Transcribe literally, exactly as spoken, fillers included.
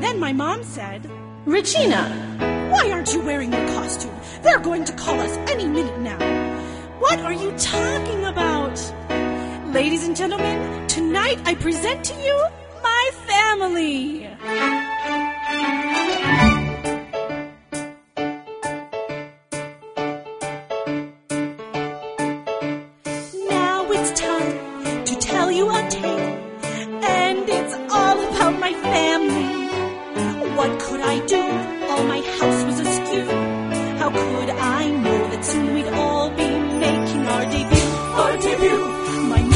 Then my mom said, "Regina, why aren't you wearing your costume? They're going to call us any minute now." "What are you talking about?" Ladies and gentlemen, tonight I present to you my family.